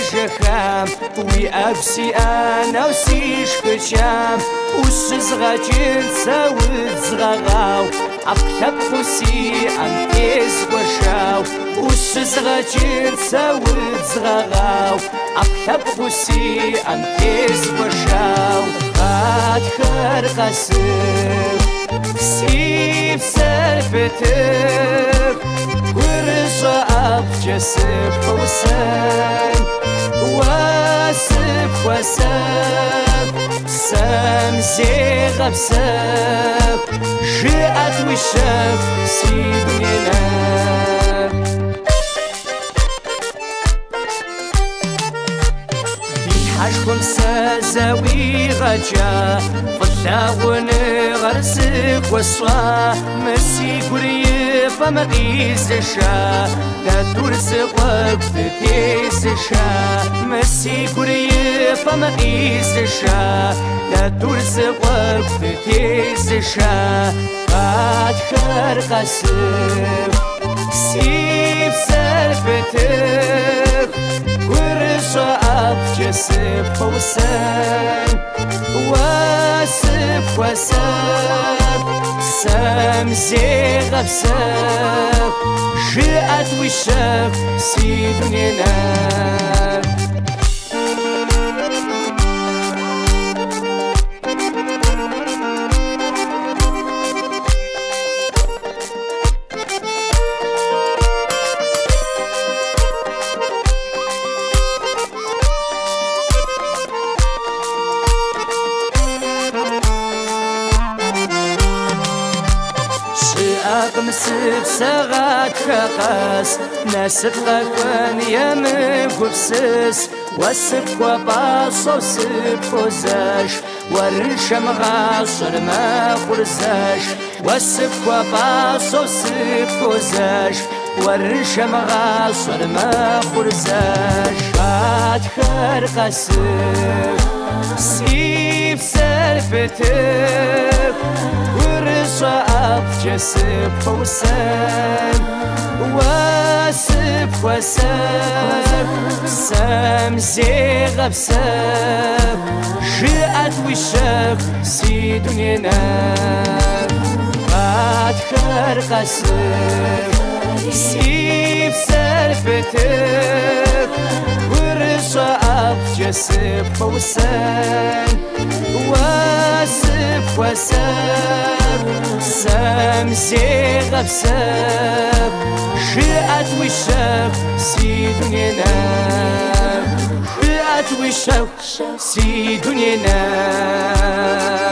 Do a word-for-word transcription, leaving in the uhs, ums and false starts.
جخام وي أفسي أنا وسيش كشام وشزغاجين ساود زغاغاو أقلب خوسي أم تيز وشاو وشزغاجين ساود زغاغاو أقلب خوسي أم تيز وشاو خاد خر قاسم سيب سلفتك ورجع أبجسب حسن واسب وسب سم زيغ بسب جاءت وشك سيدنا حشكم سازاوي غجا فلاون غرسك وصوا مسي قريب فمغيز شا لا ترسق وقت تيز شا مسي قريب فمغيز شا لا ترسق وقت تيز شا قد خرق سب سيب سلفتك ورجع أبجسب حسن واسب وسب سم زيغ بسب جاءت وشك سيدنا مسب سغات خقاس ناسب غاكوان يامك وبسس واسب وباص وسب خوزاش ورنشم غاصر ما خرزاش واسب وباص وسب خوزاش ورنشم غاصر ما خرزاش خاد خرق سب سيب سلفتك ورجع أبجسب حسن واسب وسب سم زيغ بسب جاءت وشك سيدنا قد خرق سب سيب سلفتك ورجع أبجسب حسن واسب وسب سم زيغ بسب جاءت وشك سيدنا جاءت وشك سيدنا